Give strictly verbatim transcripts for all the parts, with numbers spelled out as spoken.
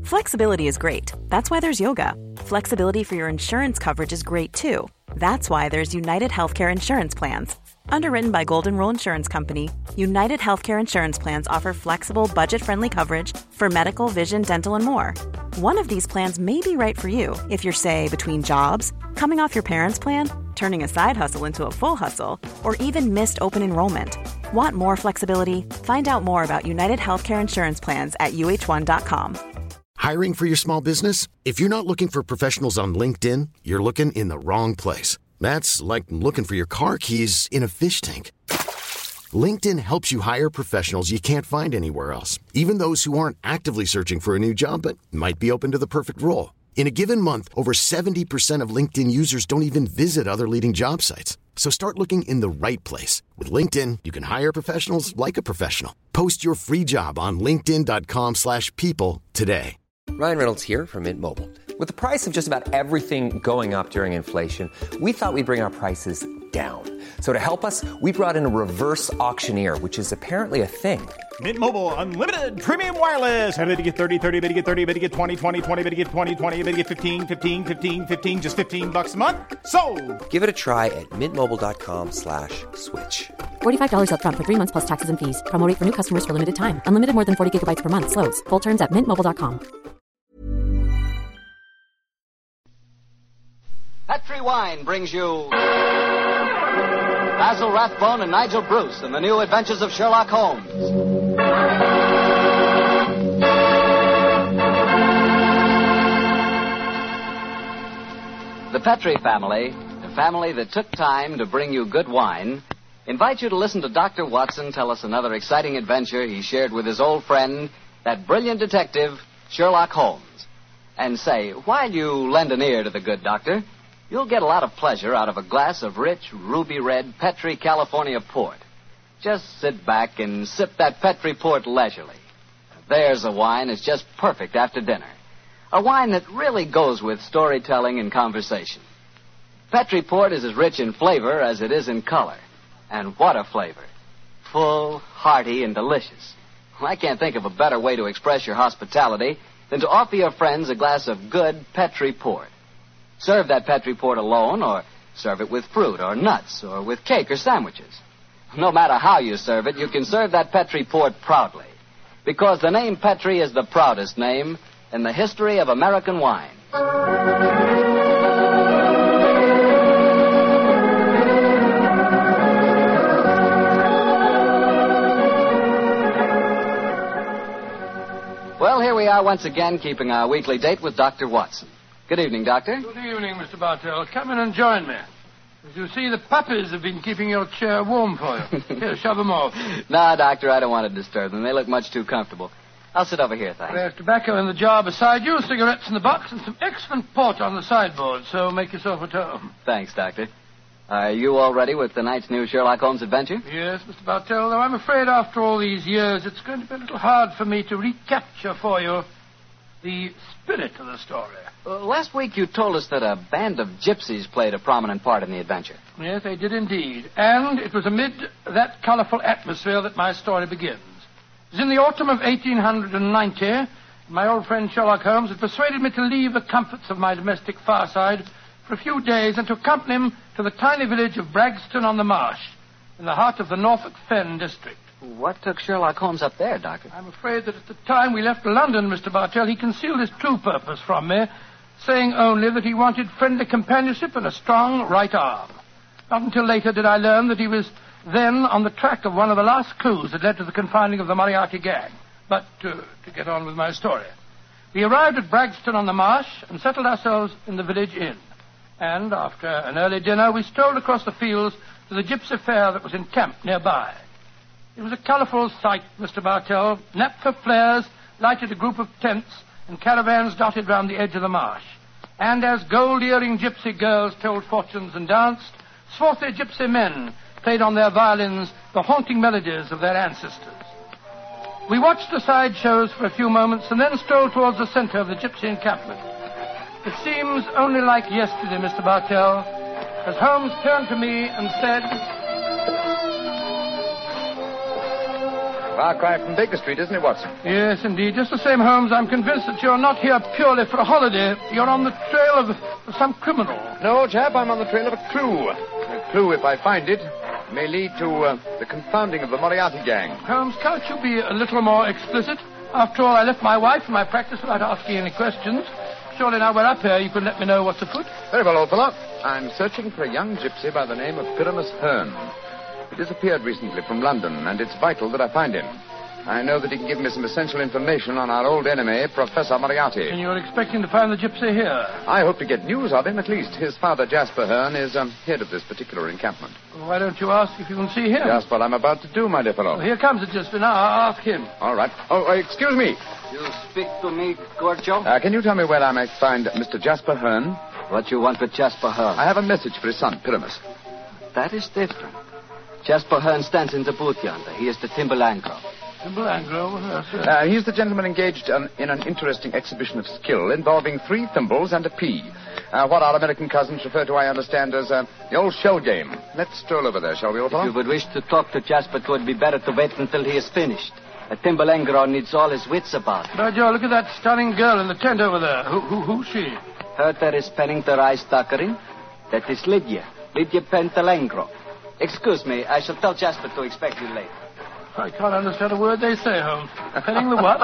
Flexibility is great. That's why there's yoga. Flexibility for your insurance coverage is great too. That's why there's United Healthcare Insurance Plans. Underwritten by Golden Rule Insurance Company, United Healthcare Insurance Plans offer flexible, budget-friendly coverage for medical, vision, dental, and more. One of these plans may be right for you if you're, say, between jobs, coming off your parents' plan, turning a side hustle into a full hustle, or even missed open enrollment. Want more flexibility? Find out more about United Healthcare Insurance Plans at U H one dot com. Hiring for your small business? If you're not looking for professionals on LinkedIn, you're looking in the wrong place. That's like looking for your car keys in a fish tank. LinkedIn helps you hire professionals you can't find anywhere else, even those who aren't actively searching for a new job but might be open to the perfect role. In a given month, over seventy percent of LinkedIn users don't even visit other leading job sites. So start looking in the right place. With LinkedIn, you can hire professionals like a professional. Post your free job on linkedin dot com slash people today. Ryan Reynolds here from Mint Mobile. With the price of just about everything going up during inflation, we thought we'd bring our prices down. So to help us, we brought in a reverse auctioneer, which is apparently a thing. Mint Mobile Unlimited Premium Wireless. How to get thirty, thirty, bit to get thirty, bit to get twenty, twenty, twenty, bit to get twenty, twenty, bit to get fifteen, fifteen, fifteen, fifteen, just fifteen bucks a month? Sold! Give it a try at mintmobile.com slash switch. forty-five dollars up front for three months plus taxes and fees. Promo rate for new customers for limited time. Unlimited more than forty gigabytes per month. Slows full terms at mint mobile dot com. Petri Wine brings you Basil Rathbone and Nigel Bruce in the new adventures of Sherlock Holmes. The Petri family, a family that took time to bring you good wine, invite you to listen to Doctor Watson tell us another exciting adventure he shared with his old friend, that brilliant detective, Sherlock Holmes. And say, while you lend an ear to the good doctor, you'll get a lot of pleasure out of a glass of rich, ruby-red Petri California port. Just sit back and sip that Petri port leisurely. There's a wine that's just perfect after dinner. A wine that really goes with storytelling and conversation. Petri port is as rich in flavor as it is in color. And what a flavor. Full, hearty, and delicious. I can't think of a better way to express your hospitality than to offer your friends a glass of good Petri port. Serve that Petri port alone, or serve it with fruit or nuts, or with cake or sandwiches. No matter how you serve it, you can serve that Petri port proudly. Because the name Petri is the proudest name in the history of American wine. Well, here we are once again, keeping our weekly date with Doctor Watson. Good evening, Doctor. Good evening, Mister Bartell. Come in and join me. As you see, the puppies have been keeping your chair warm for you. Here, shove them off. No, Doctor, I don't want to disturb them. They look much too comfortable. I'll sit over here, thanks. There's tobacco in the jar beside you, cigarettes in the box, and some excellent port on the sideboard, so make yourself at home. Thanks, Doctor. Are you all ready with tonight's new Sherlock Holmes adventure? Yes, Mister Bartell, though I'm afraid after all these years, it's going to be a little hard for me to recapture for you the spirit of the story. Uh, last week you told us that a band of gypsies played a prominent part in the adventure. Yes, they did indeed. And it was amid that colorful atmosphere that my story begins. It was in the autumn of eighteen ninety. My old friend Sherlock Holmes had persuaded me to leave the comforts of my domestic fireside for a few days and to accompany him to the tiny village of Bragston-on-the-Marsh, in the heart of the Norfolk Fen district. What took Sherlock Holmes up there, Doctor? I'm afraid that at the time we left London, Mister Bartell, he concealed his true purpose from me, saying only that he wanted friendly companionship and a strong right arm. Not until later did I learn that he was then on the track of one of the last clues that led to the confining of the Moriarty gang. But uh, to get on with my story. We arrived at Bragston-on-the-Marsh and settled ourselves in the village inn. And after an early dinner, we strolled across the fields to the gypsy fair that was encamped nearby. It was a colourful sight, Mister Bartell. Naphtha flares lighted a group of tents and caravans dotted round the edge of the marsh. And as gold-earring gypsy girls told fortunes and danced, swarthy gypsy men played on their violins the haunting melodies of their ancestors. We watched the side shows for a few moments and then strolled towards the centre of the gypsy encampment. It seems only like yesterday, Mister Bartell, as Holmes turned to me and said... Far cry from Baker Street, isn't it, Watson? Yes, indeed. Just the same, Holmes, I'm convinced that you're not here purely for a holiday. You're on the trail of, of some criminal. No, chap, I'm on the trail of a clue. A clue, if I find it, may lead to uh, the confounding of the Moriarty gang. Holmes, can't you be a little more explicit? After all, I left my wife and my practice without asking any questions. Surely now we're up here, you can let me know what's afoot. Very well, old fellow. I'm searching for a young gypsy by the name of Pyramus Hearn. He disappeared recently from London, and it's vital that I find him. I know that he can give me some essential information on our old enemy, Professor Moriarty. And you're expecting to find the gypsy here? I hope to get news of him, at least. His father, Jasper Hearn, is um, head of this particular encampment. Well, why don't you ask if you can see him? Just what I'm about to do, my dear fellow. Well, here comes the gypsy. Now, I'll ask him. All right. Oh, uh, excuse me. You speak to me, Gorgio? Uh, can you tell me where I may find Mister Jasper Hearn? What you want with Jasper Hearn? I have a message for his son, Pyramus. That is different. Jasper Hearn stands in the booth yonder. He is the Timbalangro. Timbalangro? Yes, sir. Uh, he's the gentleman engaged um, in an interesting exhibition of skill involving three thimbles and a pea. Uh, what our American cousins refer to, I understand, as uh, the old shell game. Let's stroll over there, shall we, old fellow? If you would wish to talk to Jasper, it would be better to wait until he is finished. A Timbalangro needs all his wits about him. By Joe, look at that stunning girl in the tent over there. Who, who, who's she? Her there is penning the rice tuckering. That is Lydia. Lydia Pentalangro. Excuse me, I shall tell Jasper to expect you later. I can't understand a word they say, Holmes. Penning the what?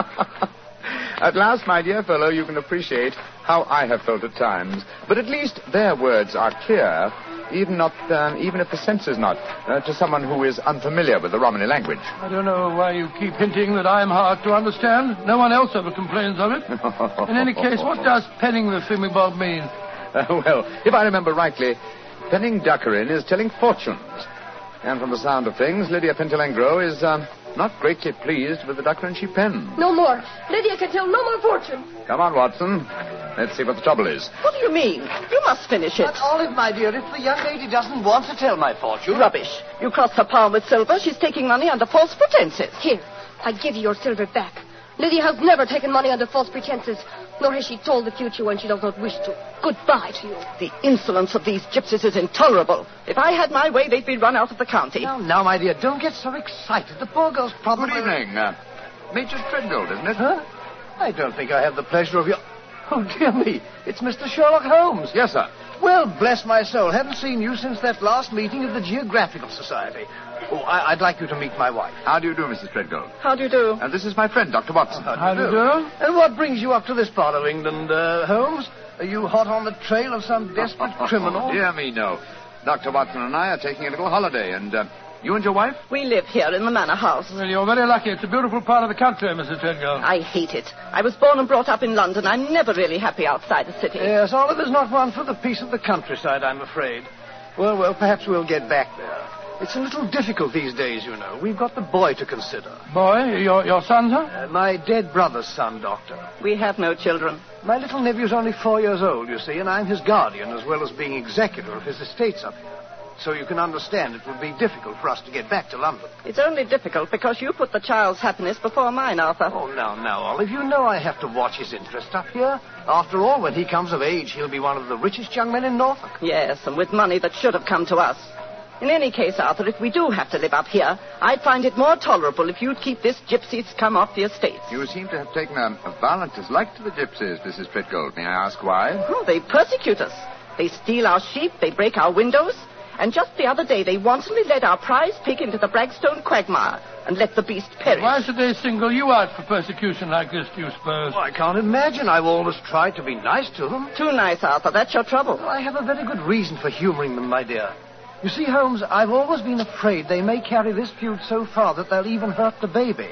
At last, my dear fellow, you can appreciate how I have felt at times. But at least their words are clear, even not, um, even if the sense is not, uh, to someone who is unfamiliar with the Romany language. I don't know why you keep hinting that I'm hard to understand. No one else ever complains of it. In any case, what does penning the thingamabob mean? Uh, well, if I remember rightly, penning duckerin is telling fortunes. And from the sound of things, Lydia Pentalangro is um, not greatly pleased with the duckerin she penned. No more. Lydia can tell no more fortune. Come on, Watson. Let's see what the trouble is. What do you mean? You must finish it. But, Olive, my dear, if the young lady doesn't want to tell my fortune... Rubbish. You crossed her palm with silver. She's taking money under false pretenses. Here, I give you your silver back. Lydia has never taken money under false pretenses, nor has she told the future when she does not wish to. Goodbye to you. The insolence of these gypsies is intolerable. If I had my way, they'd be run out of the county. Now, now, my dear, don't get so excited. The poor girl's probably... Good evening. Uh, Major Treadgold, isn't it? Huh? I don't think I have the pleasure of your... Oh, dear me. It's Mister Sherlock Holmes. Yes, sir. Well, bless my soul. Haven't seen you since that last meeting of the Geographical Society. Oh, I, I'd like you to meet my wife. How do you do, Missus Treadgold? How do you do? And uh, this is my friend, Doctor Watson. How do you, How do, you do? do? And what brings you up to this part of England, uh, Holmes? Are you hot on the trail of some desperate criminal? Oh, dear me, no. Doctor Watson and I are taking a little holiday, and uh, you and your wife? We live here in the manor house. Well, you're very lucky. It's a beautiful part of the country, Missus Treadgold. I hate it. I was born and brought up in London. I'm never really happy outside the city. Yes, Oliver's not one for the peace of the countryside, I'm afraid. Well, well, perhaps we'll get back there. It's a little difficult these days, you know. We've got the boy to consider. Boy? Your, your son, sir? Uh, my dead brother's son, Doctor. We have no children. My little nephew's only four years old, you see, and I'm his guardian as well as being executor of his estates up here. So you can understand it would be difficult for us to get back to London. It's only difficult because you put the child's happiness before mine, Arthur. Oh, now, now, Olive, you know I have to watch his interest up here. After all, when he comes of age, he'll be one of the richest young men in Norfolk. Yes, and with money that should have come to us. In any case, Arthur, if we do have to live up here, I'd find it more tolerable if you'd keep this gypsy's come off the estates. You seem to have taken a, a violent dislike to the gypsies, Missus Treadgold. May I ask why? Oh, they persecute us. They steal our sheep, they break our windows, and just the other day they wantonly led our prize pig into the Bragstone quagmire and let the beast perish. Why should they single you out for persecution like this, do you suppose? Well, I can't imagine. I've always tried to be nice to them. Too nice, Arthur. That's your trouble. Well, I have a very good reason for humoring them, my dear. You see, Holmes, I've always been afraid they may carry this feud so far that they'll even hurt the baby.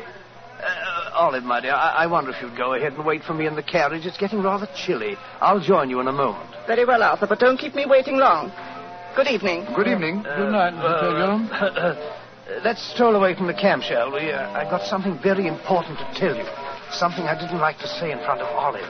Uh, Olive, my dear, I-, I wonder if you'd go ahead and wait for me in the carriage. It's getting rather chilly. I'll join you in a moment. Very well, Arthur, but don't keep me waiting long. Good evening. Good evening. Uh, Good night, Mister Treadgold. Uh, uh, let's stroll away from the camp, shall we? Uh, I've got something very important to tell you. Something I didn't like to say in front of Olive.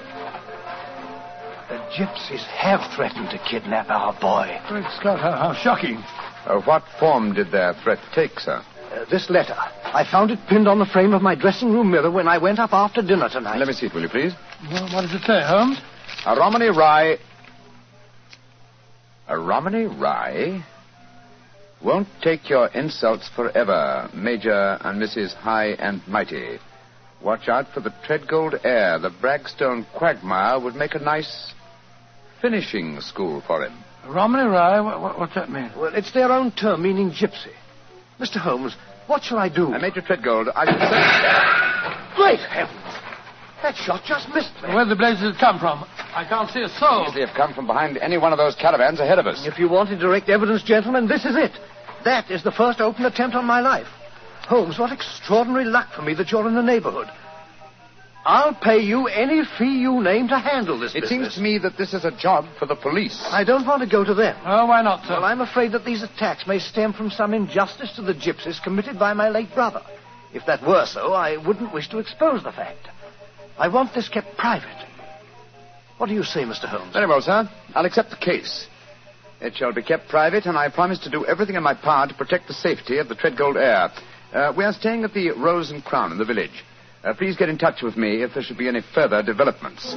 The gypsies have threatened to kidnap our boy. Great Scott, how, how shocking. Uh, what form did their threat take, sir? Uh, this letter. I found it pinned on the frame of my dressing room mirror when I went up after dinner tonight. Let me see it, will you, please? Well, what does it say, Holmes? A Romany Rye... A Romany Rye? Won't take your insults forever, Major and Missus High and Mighty. Watch out for the Treadgold heir. The Bragstone quagmire would make a nice finishing school for him. Romney Rye? What, what, what's that mean? Well, it's their own term, meaning gypsy. Mister Holmes, what shall I do? Uh, Major Treadgold, I should say... Great heavens! That shot just missed me. Where the blazes come from? I can't see a soul. They have come from behind any one of those caravans ahead of us. If you wanted direct evidence, gentlemen, this is it. That is the first open attempt on my life. Holmes, what extraordinary luck for me that you're in the neighborhood. I'll pay you any fee you name to handle this It business. seems to me that this is a job for the police. I don't want to go to them. Oh, why not, sir? Well, I'm afraid that these attacks may stem from some injustice to the gypsies committed by my late brother. If that were so, I wouldn't wish to expose the fact. I want this kept private. What do you say, Mister Holmes? Very well, sir. I'll accept the case. It shall be kept private, and I promise to do everything in my power to protect the safety of the Treadgold heir. Uh, we are staying at the Rose and Crown in the village. Uh, please get in touch with me if there should be any further developments.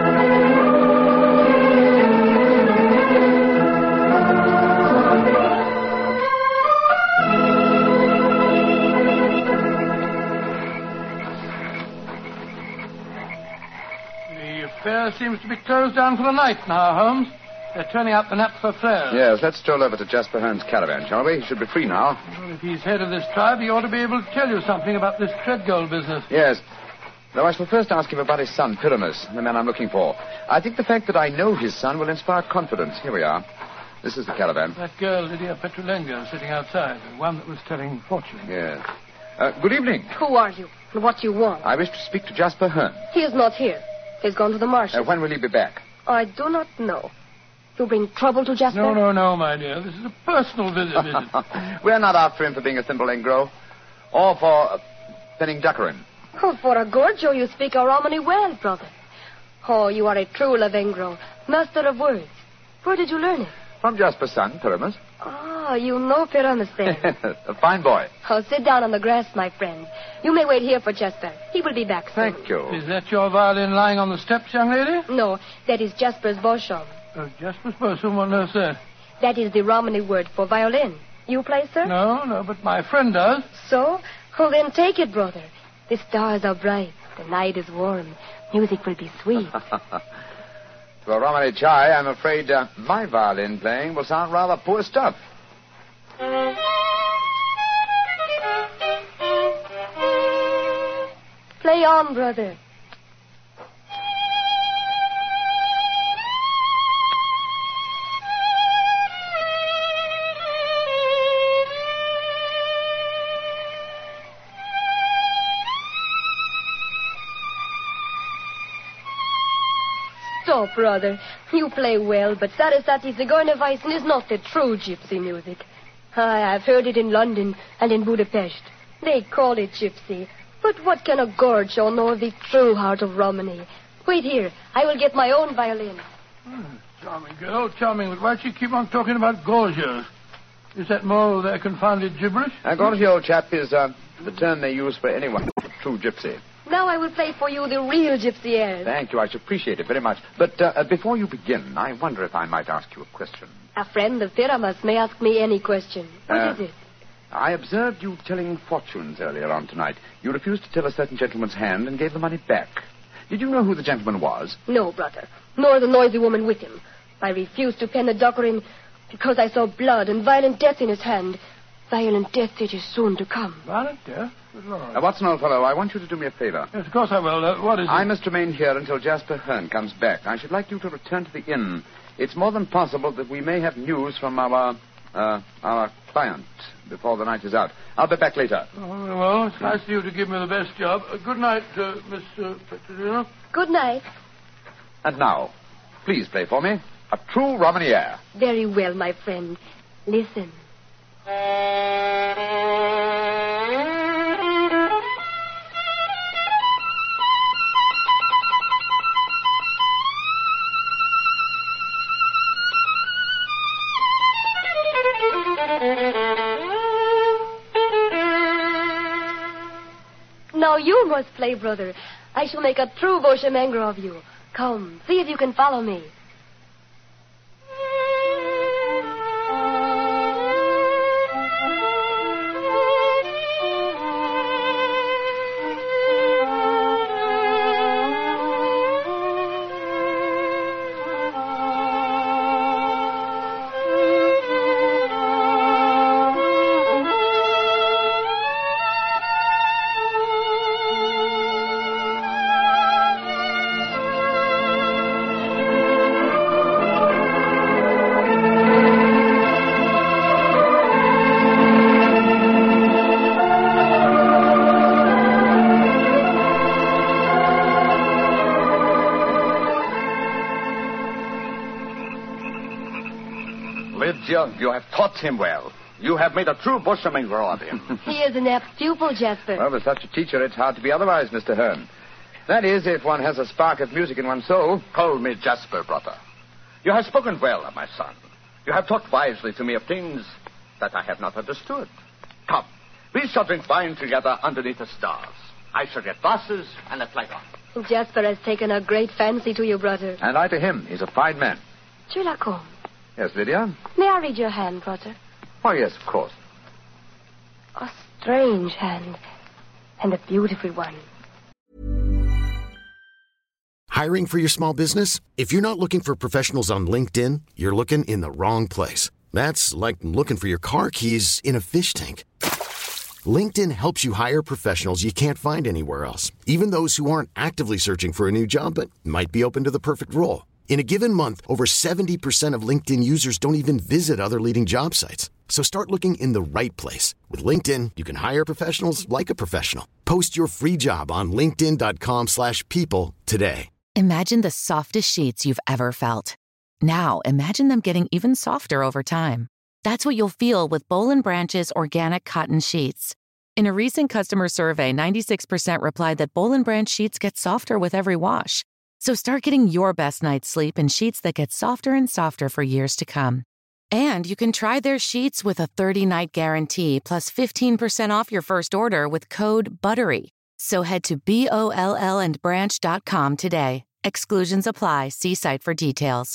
The affair seems to be closed down for the night now, Holmes. They're turning out the naphtha flares. Yes, let's stroll over to Jasper Hearn's caravan, shall we? He should be free now. Well, if he's head of this tribe, he ought to be able to tell you something about this Treadgold business. Yes. Though I shall first ask him about his son, Pyramus, the man I'm looking for. I think the fact that I know his son will inspire confidence. Here we are. This is the caravan. That girl, Lydia Petrulengo, sitting outside, the one that was telling fortunes. Yes. Uh, good evening. Who are you? And what do you want? I wish to speak to Jasper Hearn. He is not here. He's gone to the marsh. Uh, when will he be back? I do not know. You bring trouble to Jasper? No, no, no, my dear. This is a personal visit. visit. We're not after him for being a thimble engro. Or for uh, penning duckerin. Oh, for a Gorgio, you speak a Romany well, brother. Oh, you are a true Lavengro, master of words. Where did you learn it? From Jasper's son, Pyramus. Ah, you know Pyramus then. A fine boy. Oh, sit down on the grass, my friend. You may wait here for Jasper. He will be back soon. Thank you. Is that your violin lying on the steps, young lady? No, that is Jasper's Beauchamp. Oh, Jasper's bosom, what on earth, sir? That is the Romany word for violin. You play, sir? No, no, but my friend does. So? Oh, then take it, brother. The stars are bright. The night is warm. Music will be sweet. To a Romany chai, I'm afraid uh, my violin playing will sound rather poor stuff. Play on, brother. Stop, brother. You play well, but Sarasate Zigeunerweisen is not the true gypsy music. I, I've heard it in London and in Budapest. They call it gypsy. But what can a Gorgio know of the true heart of Romany? Wait here. I will get my own violin. Hmm, charming girl, charming. But why do you keep on talking about Gorgios? Is that more of their confounded gibberish? A Gorgio, old chap, is uh, the term they use for anyone who's a true gypsy. Now I will play for you the real gypsy airs. Thank you. I should appreciate it very much. But uh, before you begin, I wonder if I might ask you a question. A friend of Pyramus may ask me any question. What Uh, is it? I observed you telling fortunes earlier on tonight. You refused to tell a certain gentleman's hand and gave the money back. Did you know who the gentleman was? No, brother. Nor the noisy woman with him. I refused to pen the Dockerin because I saw blood and violent death in his hand. Violent death it is soon to come. Violent death? Good Lord. Uh, Watson, old fellow, I want you to do me a favor. Yes, of course I will. Uh, what is it? I must remain here until Jasper Hearn comes back. I should like you to return to the inn. It's more than possible that we may have news from our, uh, our client before the night is out. I'll be back later. Oh, well, it's nice of you to give me the best job. Uh, good night, uh, Miss uh, Petronino. Good night. And now, please play for me a true Romany air. Very well, my friend. Listen. Now you must play, brother. I shall make a true Beauchamp of you. Come, see if you can follow me. Good job. You have taught him well. You have made a true bushminger of him. He is an apt pupil, Jasper. Well, with such a teacher, it's hard to be otherwise, Mister Hearn. That is, if one has a spark of music in one's soul. Call me Jasper, brother. You have spoken well of my son. You have talked wisely to me of things that I have not understood. Come, we shall drink wine together underneath the stars. I shall get glasses and a flagon. Jasper has taken a great fancy to you, brother. And I to him. He's a fine man. Sherlock Holmes. Yes, Lydia? May I read your hand, brother? Oh, yes, of course. A strange hand. And a beautiful one. Hiring for your small business? If you're not looking for professionals on LinkedIn, you're looking in the wrong place. That's like looking for your car keys in a fish tank. LinkedIn helps you hire professionals you can't find anywhere else, even those who aren't actively searching for a new job but might be open to the perfect role. In a given month, over seventy percent of LinkedIn users don't even visit other leading job sites. So start looking in the right place. With LinkedIn, you can hire professionals like a professional. Post your free job on linkedin.com slash people today. Imagine the softest sheets you've ever felt. Now, imagine them getting even softer over time. That's what you'll feel with Boll and Branch's organic cotton sheets. In a recent customer survey, ninety-six percent replied that Boll and Branch sheets get softer with every wash. So start getting your best night's sleep in sheets that get softer and softer for years to come. And you can try their sheets with a thirty-night guarantee plus fifteen percent off your first order with code BUTTERY. So head to B O L L and branch dot com today. Exclusions apply. See site for details.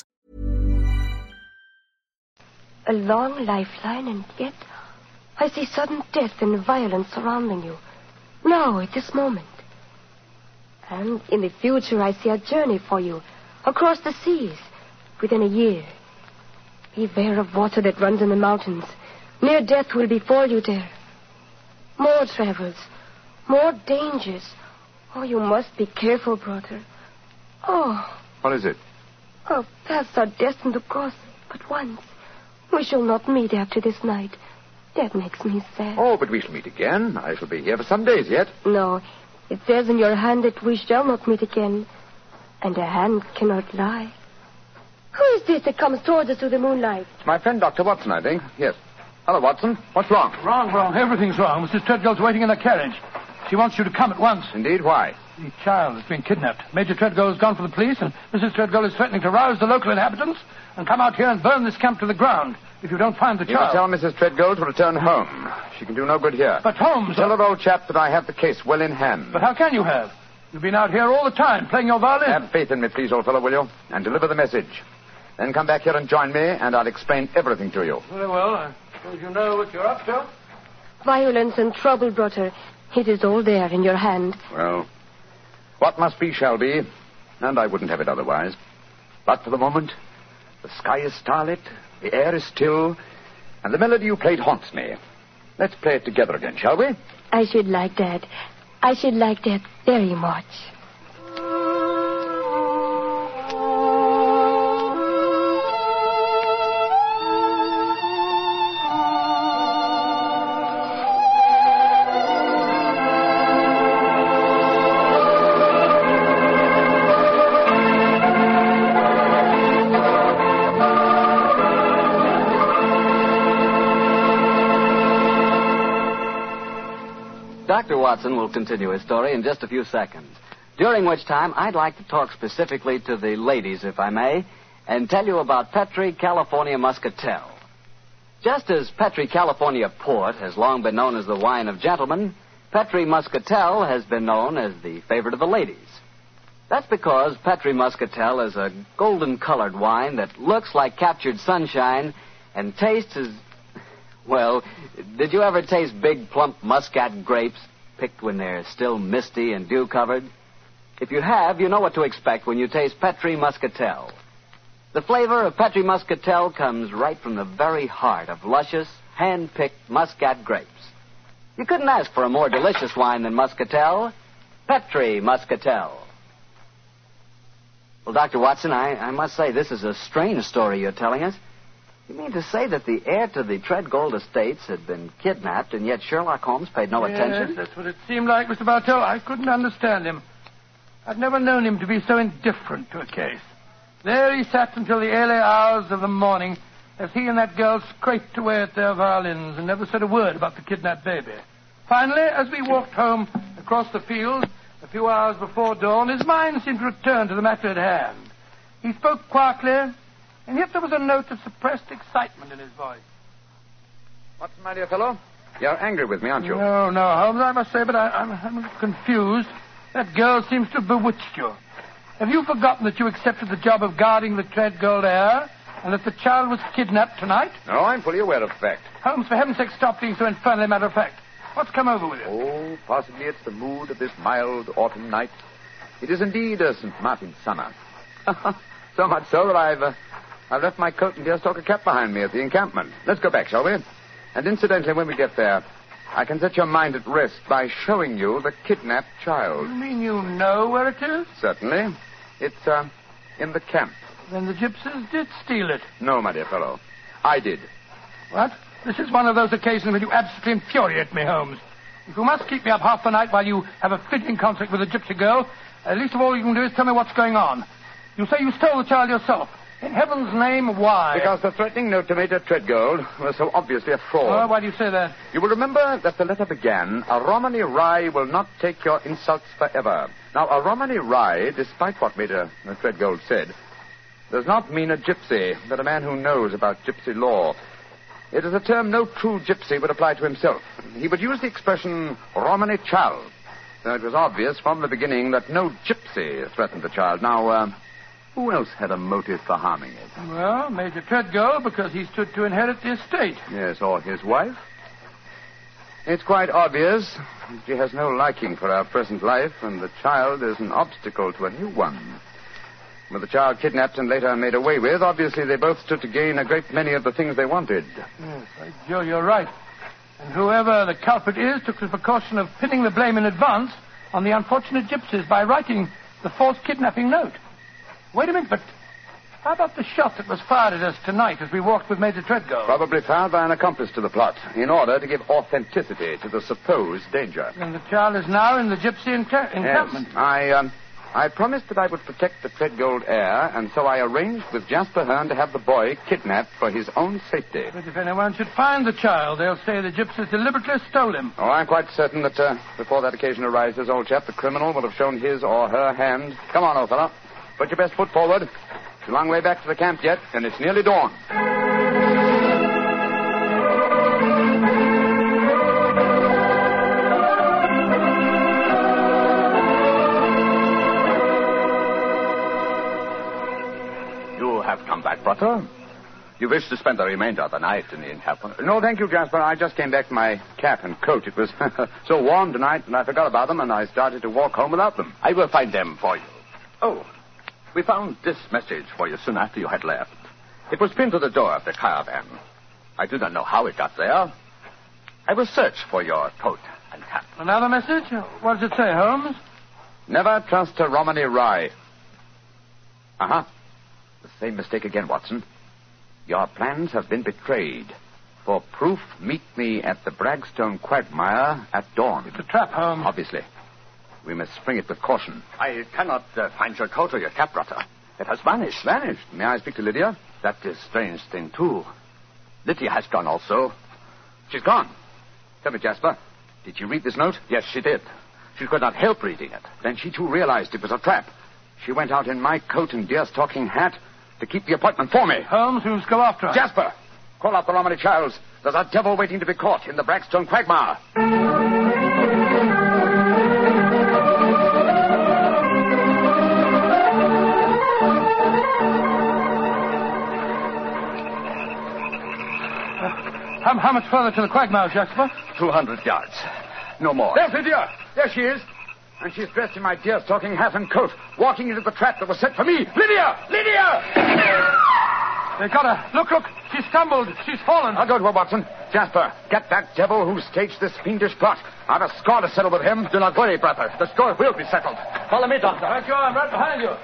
A long lifeline, and yet I see sudden death and violence surrounding you. Now, at this moment. And in the future, I see a journey for you across the seas within a year. Beware of water that runs in the mountains. Near death will befall you there. More travels, more dangers. Oh, you must be careful, brother. Oh. What is it? Our paths are destined to cross but once. We shall not meet after this night. That makes me sad. Oh, but we shall meet again. I shall be here for some days yet. No, it says in your hand that we shall not meet again. And a hand cannot lie. Who is this that comes towards us through the moonlight? It's my friend, Doctor Watson, I think. Yes. Hello, Watson. What's wrong? Wrong, wrong. Everything's wrong. Missus Treadgold's waiting in the carriage. She wants you to come at once. Indeed, why? The child has been kidnapped. Major Treadgold has gone for the police, and Missus Treadgold is threatening to rouse the local inhabitants and come out here and burn this camp to the ground if you don't find the You child. tell Missus Treadgold to return home. She can do no good here. But Holmes... Tell her, old chap, that I have the case well in hand. But how can you have? You've been out here all the time playing your violin. Have faith in me, please, old fellow, will you? And deliver the message. Then come back here and join me, and I'll explain everything to you. Very well. I suppose you know what you're up to. Violence and trouble, brother. It is all there in your hand. Well, what must be shall be, and I wouldn't have it otherwise. But for the moment, the sky is starlit, the air is still, and the melody you played haunts me. Let's play it together again, shall we? I should like that. I should like that very much. Doctor Watson will continue his story in just a few seconds, during which time I'd like to talk specifically to the ladies, if I may, and tell you about Petri California Muscatel. Just as Petri California Port has long been known as the wine of gentlemen, Petri Muscatel has been known as the favorite of the ladies. That's because Petri Muscatel is a golden-colored wine that looks like captured sunshine and tastes as... Well, did you ever taste big, plump muscat grapes picked when they're still misty and dew-covered? If you have, you know what to expect when you taste Petri Muscatel. The flavor of Petri Muscatel comes right from the very heart of luscious, hand-picked muscat grapes. You couldn't ask for a more delicious wine than Muscatel. Petri Muscatel. Well, Doctor Watson, I, I must say this is a strange story you're telling us. You mean to say that the heir to the Treadgold estates had been kidnapped, and yet Sherlock Holmes paid no yes, attention? That's what it seemed like, Mister Bartell. I couldn't understand him. I'd never known him to be so indifferent to a case. There he sat until the early hours of the morning, as he and that girl scraped away at their violins and never said a word about the kidnapped baby. Finally, as we walked home across the fields a few hours before dawn, his mind seemed to return to the matter at hand. He spoke quietly, and yet there was a note of suppressed excitement in his voice. Watson, my dear fellow, you're angry with me, aren't you? No, no, Holmes, I must say, but I, I'm, I'm confused. That girl seems to have bewitched you. Have you forgotten that you accepted the job of guarding the Treadgold heir, and that the child was kidnapped tonight? No, I'm fully aware of the fact. Holmes, for heaven's sake, stop being so infernally matter-of-fact. What's come over with you? Oh, possibly it's the mood of this mild autumn night. It is indeed a Saint Martin's summer. So much so that I've, uh, I've left my coat and deerstalker cap behind me at the encampment. Let's go back, shall we? And incidentally, when we get there, I can set your mind at rest by showing you the kidnapped child. You mean you know where it is? Certainly. It's, uh, in the camp. Then the gypsies did steal it. No, my dear fellow. I did. What? This is one of those occasions when you absolutely infuriate me, Holmes. If you must keep me up half the night while you have a fitting conflict with a gypsy girl, at least of all you can do is tell me what's going on. You say you stole the child yourself. In heaven's name, why? Because the threatening note to Major Treadgold was so obviously a fraud. Oh, why do you say that? You will remember that the letter began, "A Romany Rye will not take your insults forever." Now, a Romany Rye, despite what Major Treadgold said, does not mean a gypsy, but a man who knows about gypsy law. It is a term no true gypsy would apply to himself. He would use the expression Romany child. So it was obvious from the beginning that no gypsy threatened the child. Now, uh, who else had a motive for harming it? Well, Major Treadgold, because he stood to inherit the estate. Yes, or his wife. It's quite obvious. She has no liking for our present life, and the child is an obstacle to a new one. With the child kidnapped and later made away with, obviously they both stood to gain a great many of the things they wanted. Yes, by Joe, you're right. And whoever the culprit is took the precaution of pinning the blame in advance on the unfortunate gypsies by writing the false kidnapping note. Wait a minute, but how about the shot that was fired at us tonight as we walked with Major Treadgold? Probably fired by an accomplice to the plot, in order to give authenticity to the supposed danger. And the child is now in the gypsy enca- encampment. Yes, I, um... I promised that I would protect the Treadgold heir, and so I arranged with Jasper Hearn to have the boy kidnapped for his own safety. But if anyone should find the child, they'll say the gypsies deliberately stole him. Oh, I'm quite certain that uh, before that occasion arises, old chap, the criminal will have shown his or her hand. Come on, old fellow. Put your best foot forward. It's a long way back to the camp yet, and it's nearly dawn. Come back, brother. You wish to spend the remainder of the night in the encampment? No, thank you, Jasper. I just came back to my cap and coat. It was so warm tonight, and I forgot about them, and I started to walk home without them. I will find them for you. Oh, we found this message for you soon after you had left. It was pinned to the door of the caravan. I do not know how it got there. I will search for your coat and cap. Another message? What does it say, Holmes? Never trust a Romany Rye. Uh-huh. The same mistake again, Watson. Your plans have been betrayed. For proof, meet me at the Bragstone quagmire at dawn. It's a trap, Holmes. Obviously. We must spring it with caution. I cannot uh, find your coat or your cap, brother. It has vanished. Vanished? May I speak to Lydia? That is a strange thing, too. Lydia has gone also. She's gone. Tell me, Jasper, did she read this note? Yes, she did. She could not help reading it. Then she, too, realized it was a trap. She went out in my coat and deerstalking hat to keep the appointment for me. Holmes, we must go after her. Jasper, call out the Romany Childs. There's a devil waiting to be caught in the Bragstone quagmire. Uh, how, how much further to the quagmire, Jasper? Two hundred yards. No more. There's Lydia. There she is. And she's dressed in my deerstalking hat and coat, walking into the trap that was set for me. Lydia! Lydia! They got her. Look, look. She stumbled. She's fallen. I'll go to her, Watson. Jasper, get that devil who staged this fiendish plot. I've a score to settle with him. Do not worry, brother. The score will be settled. Follow me, Doctor. Right you are. I'm right behind you.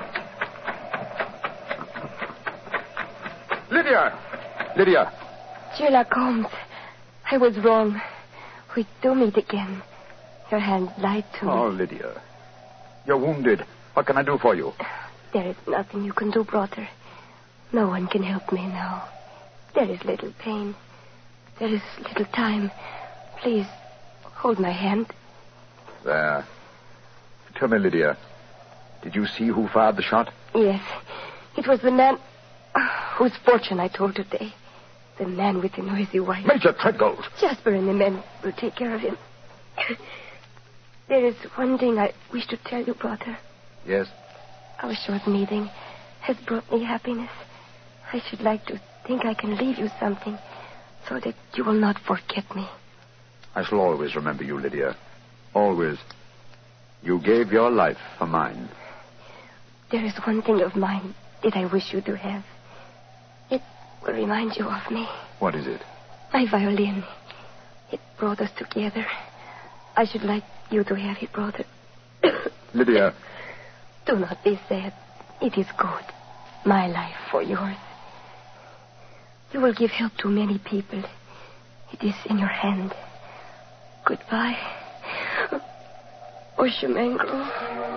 Lydia! Lydia. Sherlock Holmes, I was wrong. We do meet again. Your hand lied to me. Oh, Lydia. You're wounded. What can I do for you? There is nothing you can do, brother. No one can help me now. There is little pain. There is little time. Please, hold my hand. There. Tell me, Lydia, did you see who fired the shot? Yes. It was the man whose fortune I told today. The man with the noisy wife. Major Treadgold. Jasper and the men will take care of him. There is one thing I wish to tell you, brother. Yes? Our short meeting has brought me happiness. I should like to think I can leave you something so that you will not forget me. I shall always remember you, Lydia. Always. You gave your life for mine. There is one thing of mine that I wish you to have. It will remind you of me. What is it? My violin. It brought us together. I should like you to have it, brother. Lydia. Do not be sad. It is good. My life for yours. You will give help to many people. It is in your hand. Goodbye. Oshimengro.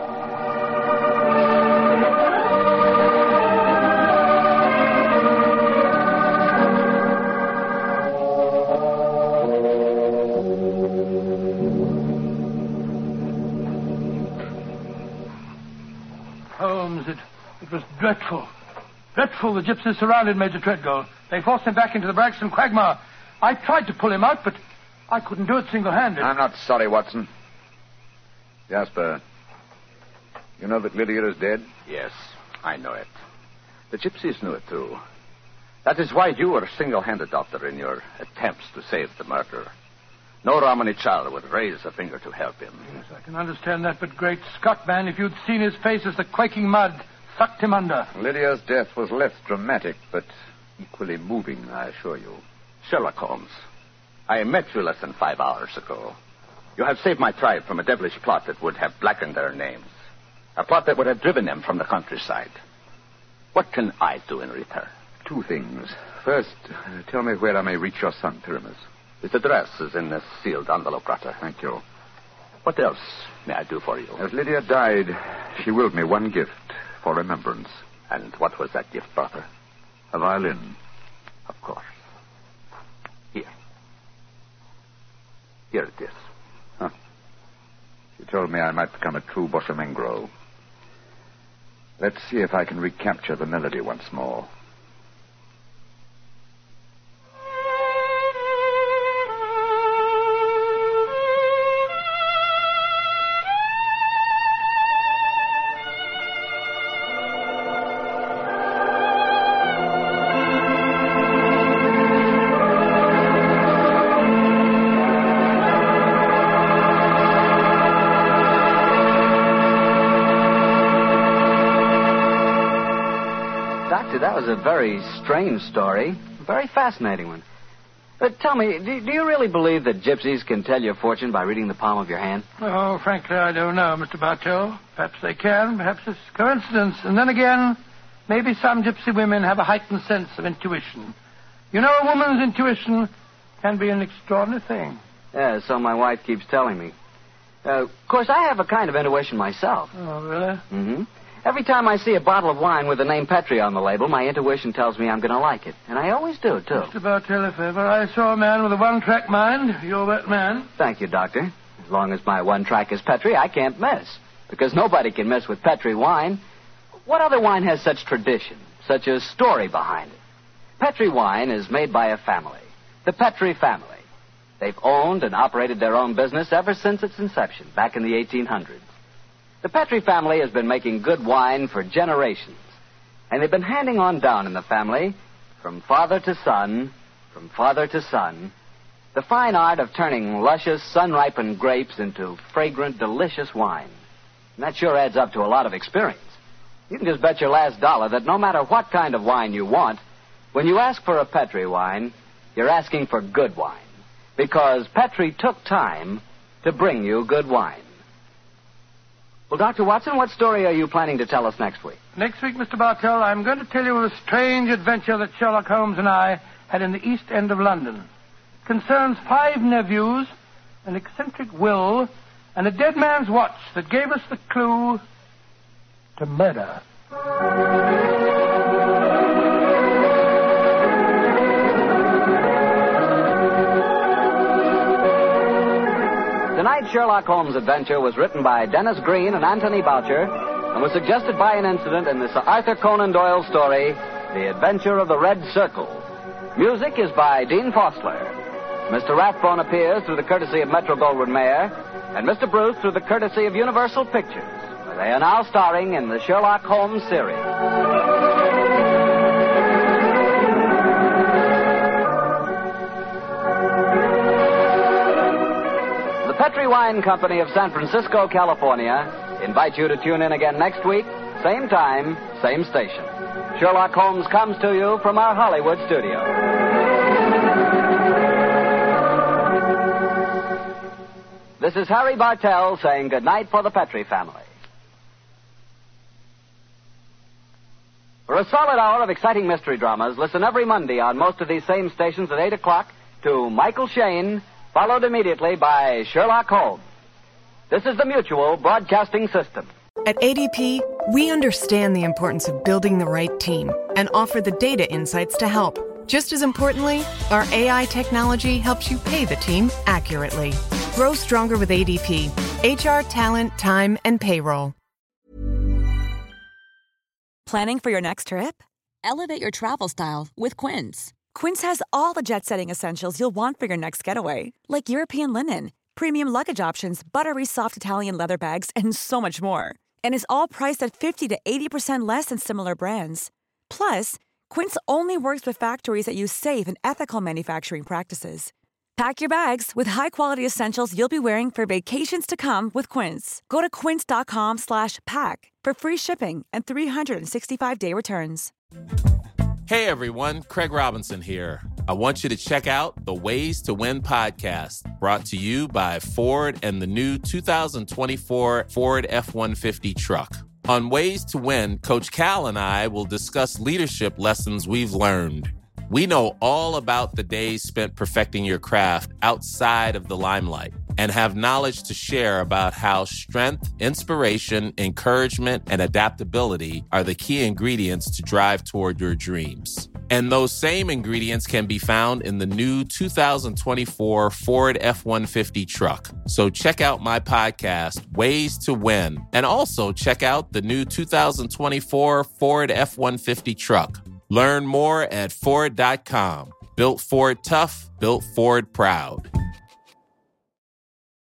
Holmes, it, it was dreadful. Dreadful. The gypsies surrounded Major Treadgold. They forced him back into the Braxton quagmire. I tried to pull him out, but I couldn't do it single-handed. I'm not sorry, Watson. Jasper, you know that Lydia is dead? Yes, I know it. The gypsies knew it, too. That is why you were single-handed, Doctor, in your attempts to save the murderer. No Romany child would raise a finger to help him. Yes, I can understand that, but great Scott, man, if you'd seen his face as the quaking mud sucked him under. Lydia's death was less dramatic, but equally moving, I assure you. Sherlock Holmes, I met you less than five hours ago. You have saved my tribe from a devilish plot that would have blackened their names. A plot that would have driven them from the countryside. What can I do in return? Two things. First, uh, tell me where I may reach your son, Pyramus. His address is in this sealed envelope, Rutter. Thank you. What else may I do for you? As Lydia died, she willed me one gift for remembrance. And what was that gift, brother? A violin. Of course. Here. Here it is. Huh. She told me I might become a true Boshemengro. Let's see if I can recapture the melody once more. That was a very strange story. A very fascinating one. But tell me, do, do you really believe that gypsies can tell your fortune by reading the palm of your hand? Oh, frankly, I don't know, Mister Bartell. Perhaps they can. Perhaps it's coincidence. And then again, maybe some gypsy women have a heightened sense of intuition. You know, a woman's intuition can be an extraordinary thing. Yeah, so my wife keeps telling me. Uh, of course, I have a kind of intuition myself. Oh, really? Mm-hmm. Every time I see a bottle of wine with the name Petri on the label, my intuition tells me I'm going to like it. And I always do, too. Mister Bartell, if ever I saw a man with a one-track mind, you're that man. Thank you, Doctor. As long as my one track is Petri, I can't miss. Because nobody can miss with Petri wine. What other wine has such tradition, such a story behind it? Petri wine is made by a family, the Petri family. They've owned and operated their own business ever since its inception, back in the eighteen hundreds. The Petri family has been making good wine for generations, and they've been handing on down in the family, from father to son, from father to son, the fine art of turning luscious, sun-ripened grapes into fragrant, delicious wine. And that sure adds up to a lot of experience. You can just bet your last dollar that no matter what kind of wine you want, when you ask for a Petri wine, you're asking for good wine, because Petri took time to bring you good wine. Well, Doctor Watson, what story are you planning to tell us next week? Next week, Mister Bartell, I'm going to tell you of a strange adventure that Sherlock Holmes and I had in the East End of London. It concerns five nephews, an eccentric will, and a dead man's watch that gave us the clue to murder. Sherlock Holmes adventure was written by Dennis Green and Anthony Boucher and was suggested by an incident in the Sir Arthur Conan Doyle story, The Adventure of the Red Circle. Music is by Dean Fossler. Mister Rathbone appears through the courtesy of Metro-Goldwyn-Mayer, and Mister Bruce through the courtesy of Universal Pictures. They are now starring in the Sherlock Holmes series. The Petri Wine Company of San Francisco, California, invite you to tune in again next week, same time, same station. Sherlock Holmes comes to you from our Hollywood studio. This is Harry Bartell saying goodnight for the Petri family. For a solid hour of exciting mystery dramas, listen every Monday on most of these same stations at eight o'clock to Michael Shayne, followed immediately by Sherlock Holmes. This is the Mutual Broadcasting System. At A D P, we understand the importance of building the right team and offer the data insights to help. Just as importantly, our A I technology helps you pay the team accurately. Grow stronger with A D P. H R, talent, time, and payroll. Planning for your next trip? Elevate your travel style with Quince. Quince has all the jet-setting essentials you'll want for your next getaway, like European linen, premium luggage options, buttery soft Italian leather bags, and so much more. And is all priced at fifty to eighty percent less than similar brands. Plus, Quince only works with factories that use safe and ethical manufacturing practices. Pack your bags with high-quality essentials you'll be wearing for vacations to come with Quince. Go to quince.com slash pack for free shipping and three sixty-five day returns. Hey everyone, Craig Robinson here. I want you to check out the Ways to Win podcast, brought to you by Ford and the new two thousand twenty-four Ford F one fifty truck. On Ways to Win, Coach Cal and I will discuss leadership lessons we've learned. We know all about the days spent perfecting your craft outside of the limelight and have knowledge to share about how strength, inspiration, encouragement, and adaptability are the key ingredients to drive toward your dreams. And those same ingredients can be found in the new two thousand twenty-four Ford F one fifty truck. So check out my podcast, Ways to Win, and also check out the new two thousand twenty-four Ford F one fifty truck. Learn more at Ford dot com. Built Ford tough, built Ford proud.